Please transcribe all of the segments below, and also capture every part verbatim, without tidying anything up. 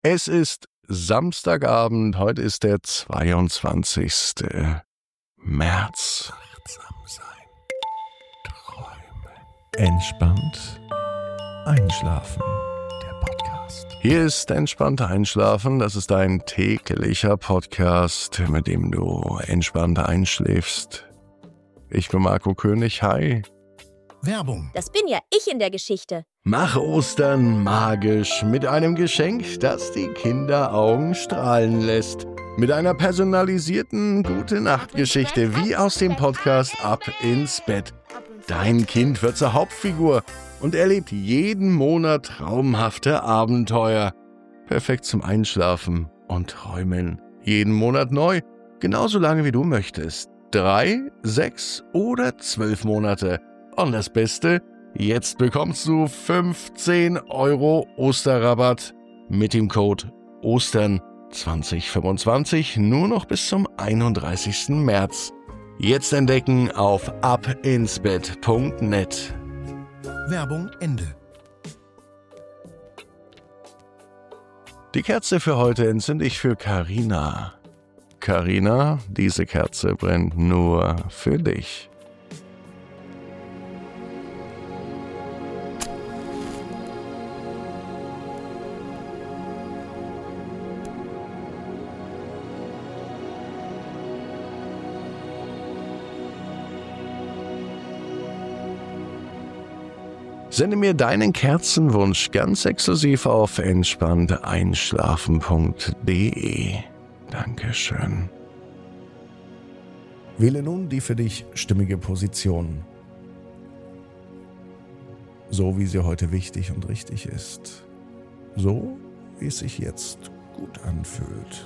Es ist Samstagabend, heute ist der zweiundzwanzigste März. Achtsam sein, träumen, entspannt einschlafen. Der Podcast. Hier ist Entspannt Einschlafen, das ist ein täglicher Podcast, mit dem du entspannt einschläfst. Ich bin Marco König, hi. Werbung. Das bin ja ich in der Geschichte. Mach Ostern magisch mit einem Geschenk, das die Kinderaugen strahlen lässt. Mit einer personalisierten Gute-Nacht-Geschichte wie aus dem Podcast Ab ins Bett. Dein Kind wird zur Hauptfigur und erlebt jeden Monat traumhafte Abenteuer. Perfekt zum Einschlafen und Träumen. Jeden Monat neu, genauso lange wie du möchtest. Drei, sechs oder zwölf Monate. Und das Beste, jetzt bekommst du fünfzehn Euro Osterrabatt mit dem Code Ostern zwanzig fünfundzwanzig nur noch bis zum einunddreißigsten März. Jetzt entdecken auf abinsbett punkt net. Werbung Ende. Die Kerze für heute entzünde ich für Carina. Carina, diese Kerze brennt nur für dich. Sende mir deinen Kerzenwunsch ganz exklusiv auf entspannt einschlafen punkt de. Dankeschön. Wähle nun die für dich stimmige Position. So wie sie heute wichtig und richtig ist. So wie es sich jetzt gut anfühlt.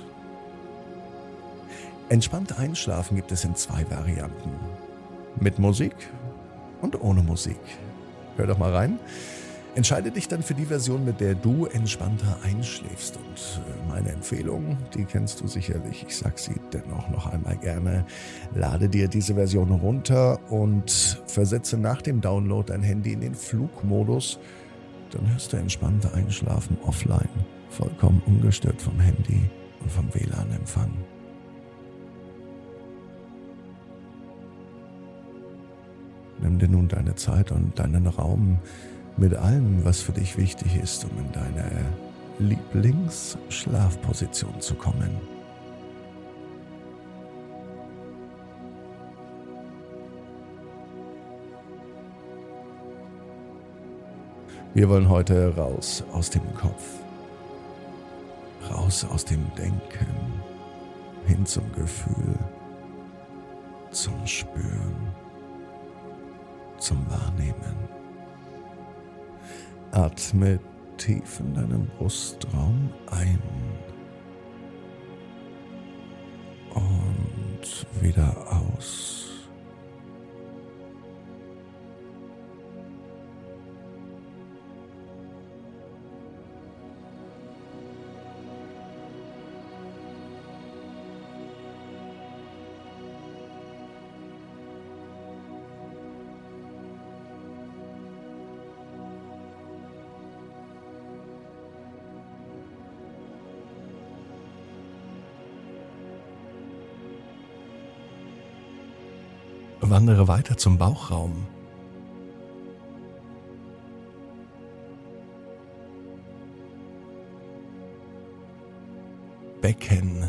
Entspannt einschlafen gibt es in zwei Varianten. Mit Musik und ohne Musik. Hör doch mal rein. Entscheide dich dann für die Version, mit der du entspannter einschläfst. Und meine Empfehlung, die kennst du sicherlich. Ich sag sie dennoch noch einmal gerne. Lade dir diese Version runter und versetze nach dem Download dein Handy in den Flugmodus. Dann hörst du entspannter Einschlafen offline. Vollkommen ungestört vom Handy und vom W L A N-Empfang. Nimm dir nun deine Zeit und deinen Raum mit allem, was für dich wichtig ist, um in deine Lieblingsschlafposition zu kommen. Wir wollen heute raus aus dem Kopf, raus aus dem Denken, hin zum Gefühl, zum Spüren, zum Wahrnehmen. Atme tief in deinen Brustraum ein und wieder aus. Wandere weiter zum Bauchraum. Becken.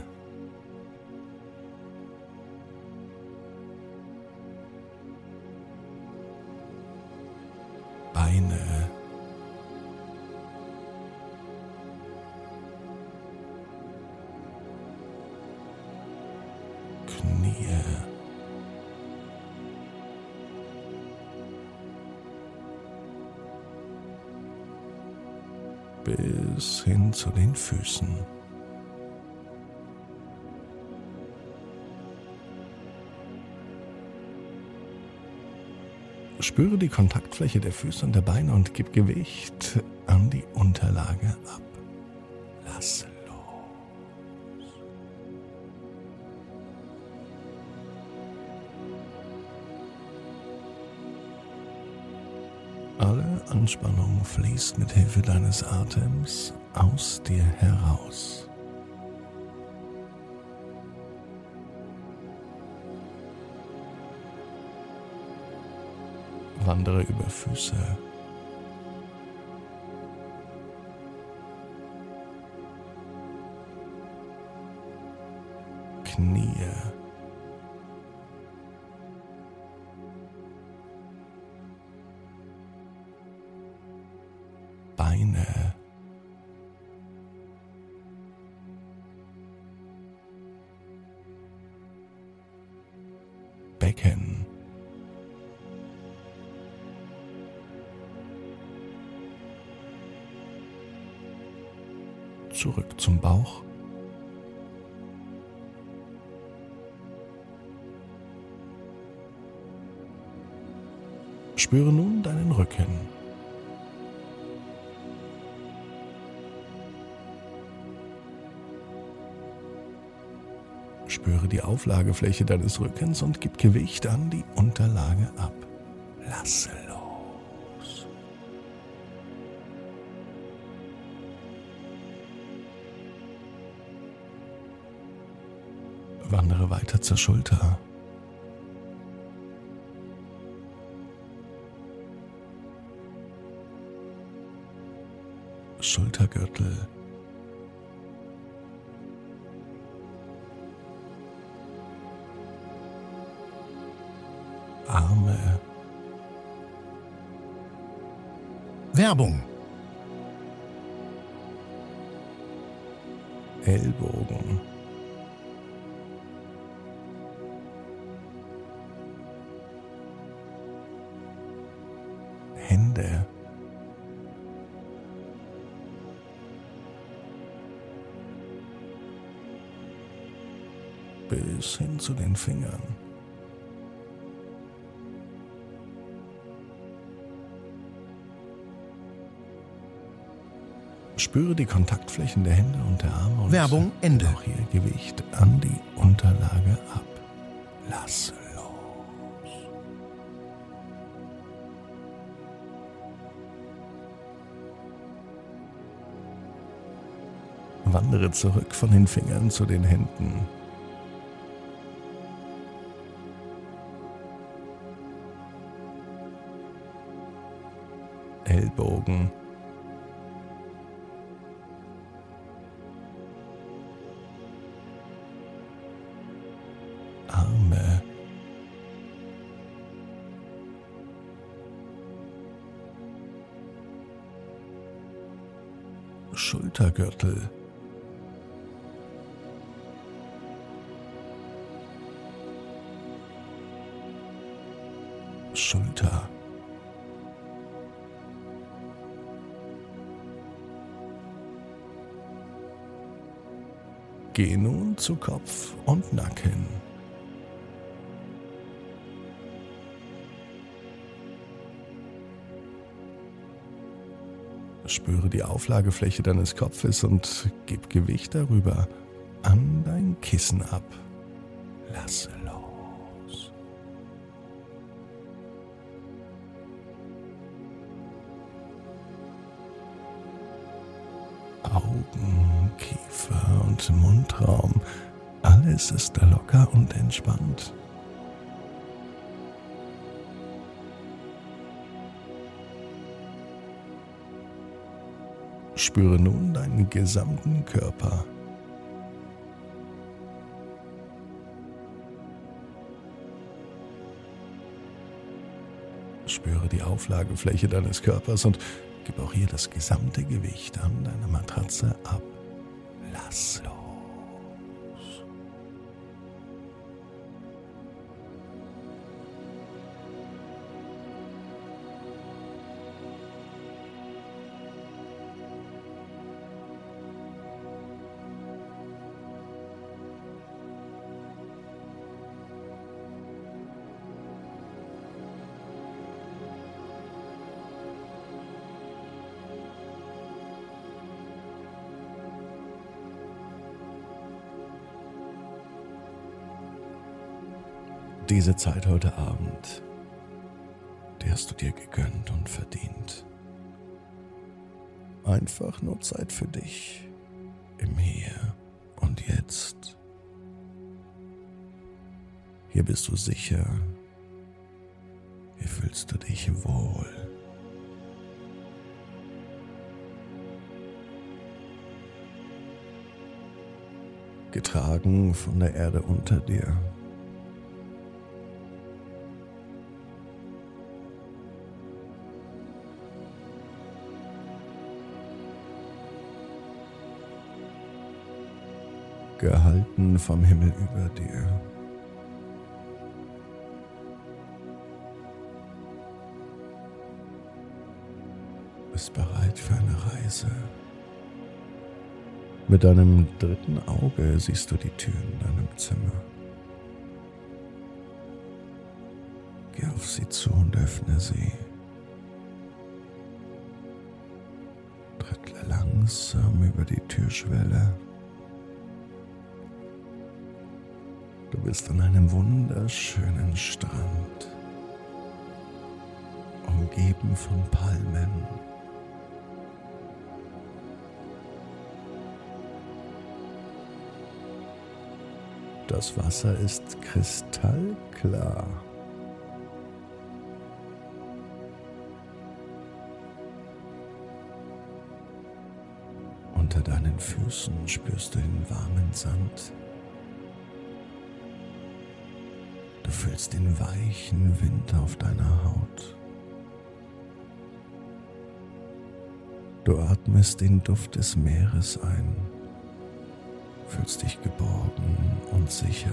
Beine. Knie. Bis hin zu den Füßen. Spüre die Kontaktfläche der Füße und der Beine und gib Gewicht an die Unterlage ab. Lass los. Alle Anspannung fließt mit Hilfe deines Atems aus dir heraus. Wandere über Füße, Knie, Beine, Becken, zurück zum Bauch, spüre nun deinen Rücken. Spüre die Auflagefläche deines Rückens und gib Gewicht an die Unterlage ab. Lasse los. Wandere weiter zur Schulter. Schultergürtel. Arme. Werbung. Ellbogen. Hände. Bis hin zu den Fingern. Spüre die Kontaktflächen der Hände und der Arme und Werbung Ende. Auch hier Gewicht an die Unterlage ab. Lasse los. Wandere zurück von den Fingern zu den Händen. Ellbogen. Arme. Schultergürtel. Schulter. Geh nun zu Kopf und Nacken. Spüre die Auflagefläche deines Kopfes und gib Gewicht darüber an dein Kissen ab. Lasse los. Augen, Kiefer und Mundraum, alles ist locker und entspannt. Spüre nun deinen gesamten Körper. Spüre die Auflagefläche deines Körpers und gib auch hier das gesamte Gewicht an deiner Matratze ab. Lass los. Diese Zeit heute Abend, die hast du dir gegönnt und verdient. Einfach nur Zeit für dich, im Hier und Jetzt. Hier bist du sicher, hier fühlst du dich wohl. Getragen von der Erde unter dir. Gehalten vom Himmel über dir. Bist bereit für eine Reise. Mit deinem dritten Auge siehst du die Tür in deinem Zimmer. Geh auf sie zu und öffne sie. Tritt langsam über die Türschwelle. Du bist an einem wunderschönen Strand, umgeben von Palmen. Das Wasser ist kristallklar. Unter deinen Füßen spürst du den warmen Sand. Du fühlst den weichen Wind auf deiner Haut. Du atmest den Duft des Meeres ein, fühlst dich geborgen und sicher.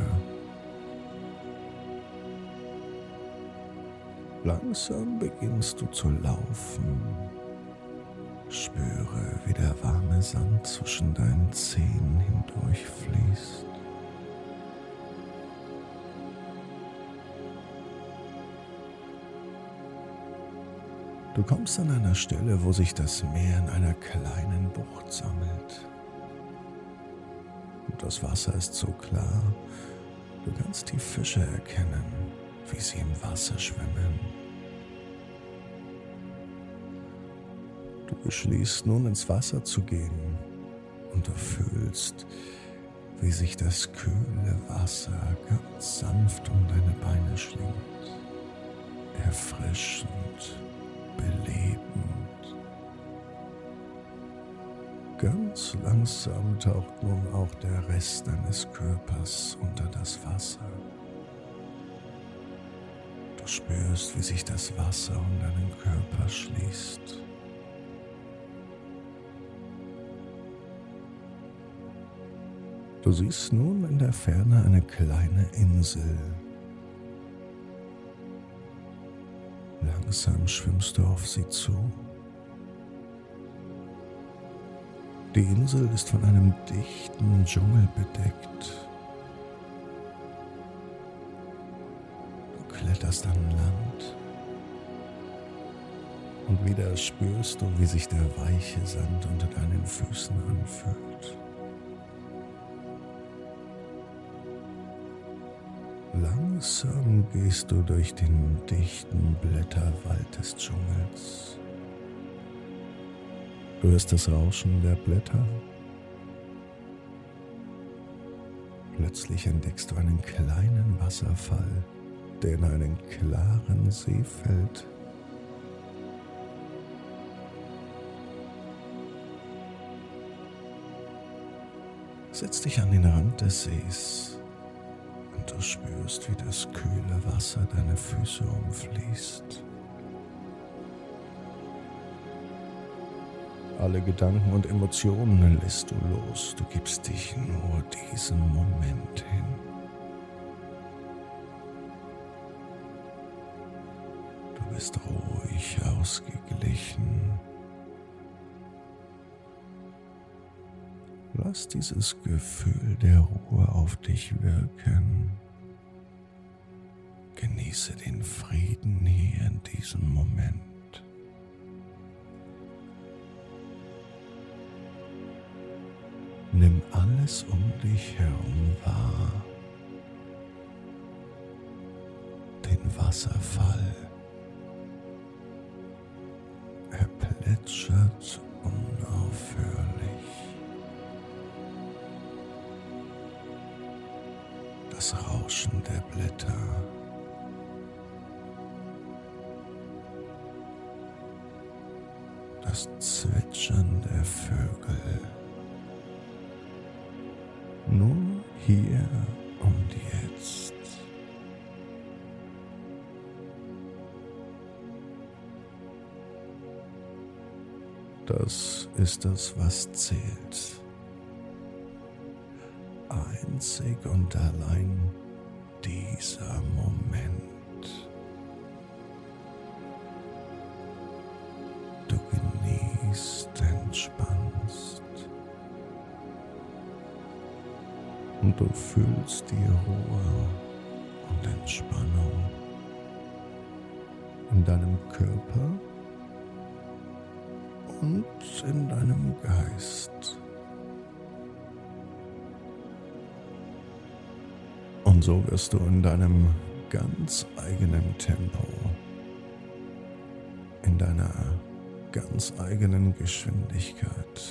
Langsam beginnst du zu laufen. Spüre, wie der warme Sand zwischen deinen Zehen hindurch fließt. Du kommst an einer Stelle, wo sich das Meer in einer kleinen Bucht sammelt. Und das Wasser ist so klar, du kannst die Fische erkennen, wie sie im Wasser schwimmen. Du beschließt nun ins Wasser zu gehen und du fühlst, wie sich das kühle Wasser ganz sanft um deine Beine schlingt, erfrischend, belebend. Ganz langsam taucht nun auch der Rest deines Körpers unter das Wasser. Du spürst, wie sich das Wasser um deinen Körper schließt. Du siehst nun in der Ferne eine kleine Insel. Langsam schwimmst du auf sie zu. Die Insel ist von einem dichten Dschungel bedeckt. Du kletterst an Land und wieder spürst du, wie sich der weiche Sand unter deinen Füßen anfühlt. Langsam gehst du durch den dichten Blätterwald des Dschungels. Du hörst das Rauschen der Blätter. Plötzlich entdeckst du einen kleinen Wasserfall, der in einen klaren See fällt. Setz dich an den Rand des Sees. Du spürst, wie das kühle Wasser deine Füße umfließt. Alle Gedanken und Emotionen lässt du los. Du gibst dich nur diesem Moment hin. Du bist ruhig, ausgeglichen. Lass dieses Gefühl der Ruhe auf dich wirken. Genieße den Frieden hier in diesem Moment. Nimm alles um dich herum wahr. Den Wasserfall. Er plätschert unaufhörlich. Das Rauschen der Blätter, das Zwitschern der Vögel, nur hier und jetzt. Das ist es, was zählt. Einzig und allein dieser Moment. Du genießt, entspannst und du fühlst die Ruhe und Entspannung in deinem Körper und in deinem Geist. Und so wirst du in deinem ganz eigenen Tempo, in deiner ganz eigenen Geschwindigkeit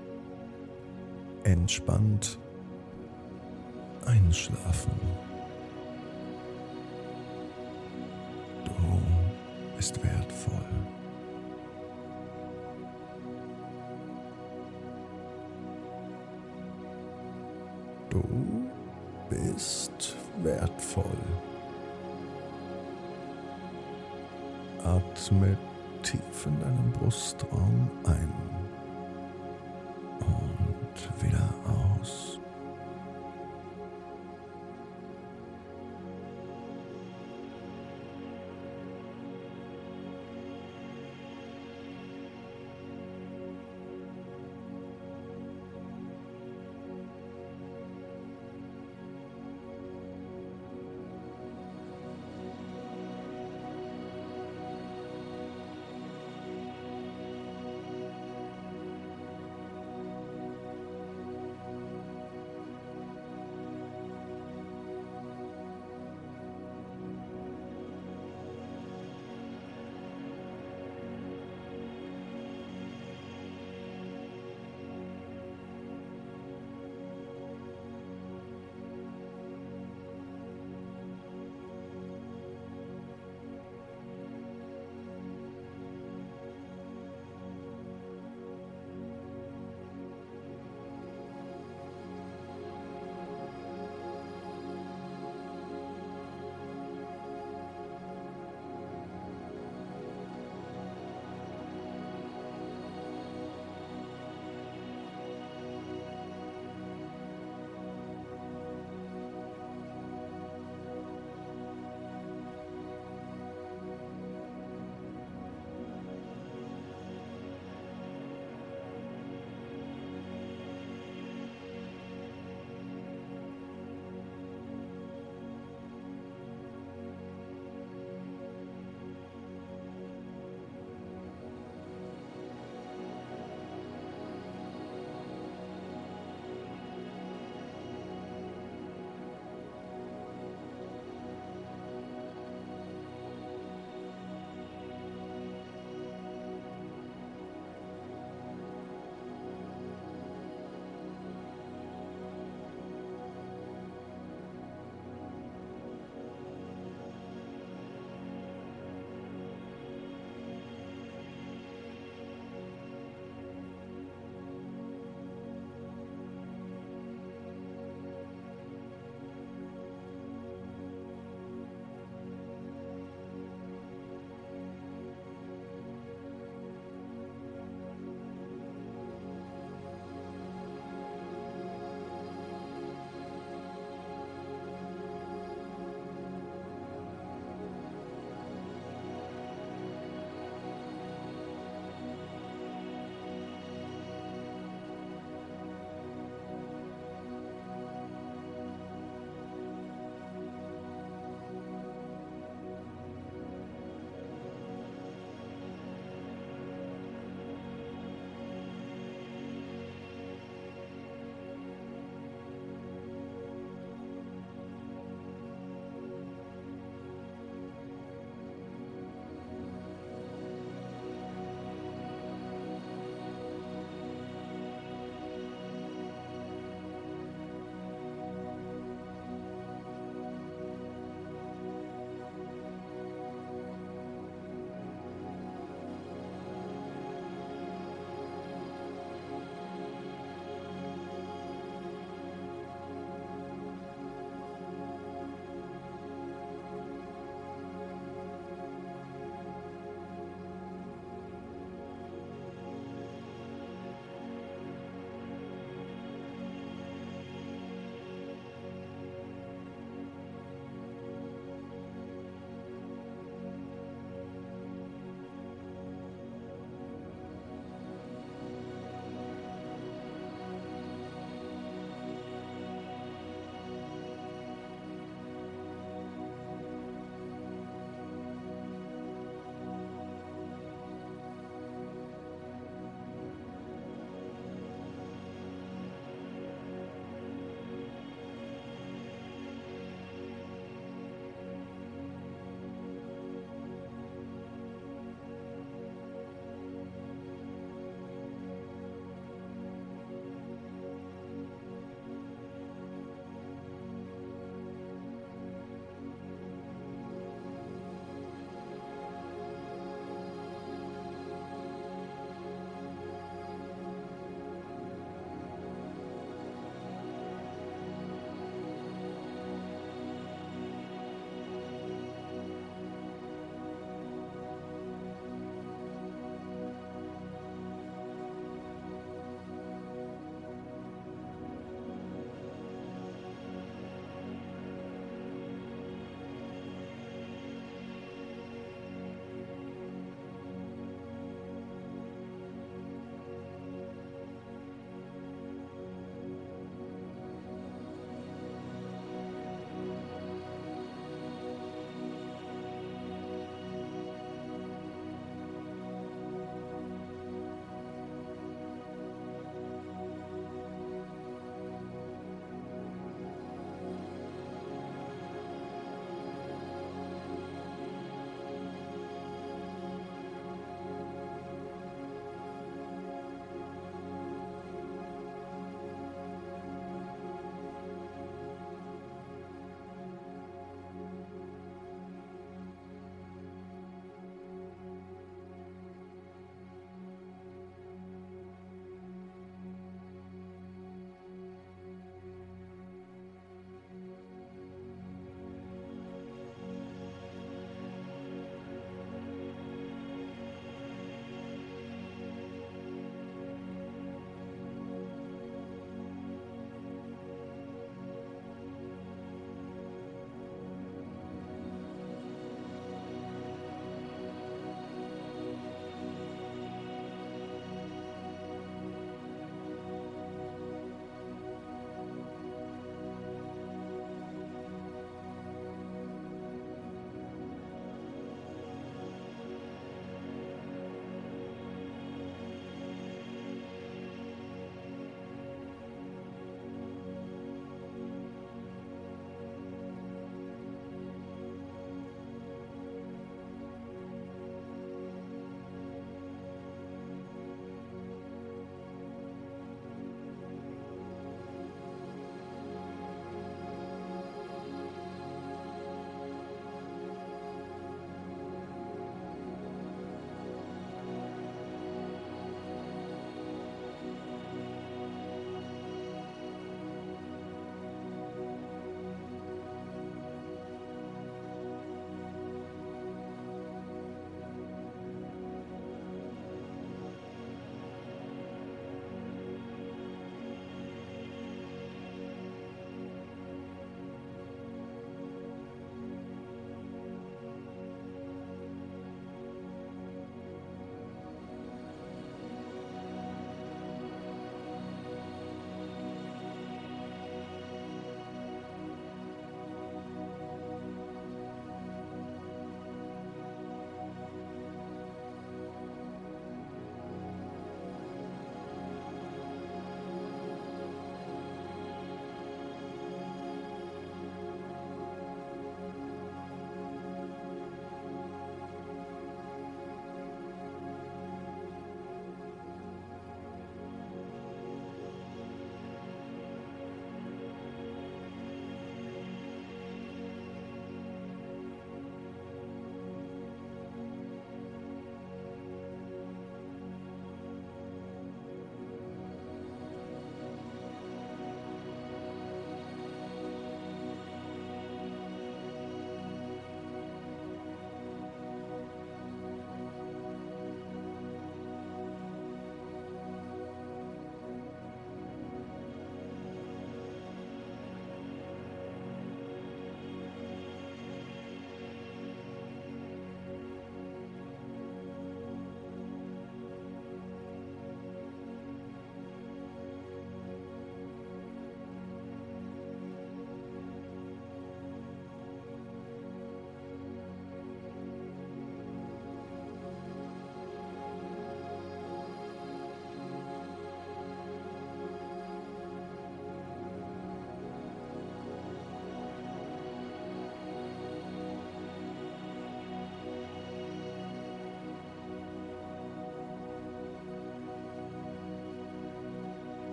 entspannt einschlafen. Du bist wertvoll. Du bist wertvoll. Atme tief in deinem Brustraum ein und wieder aus.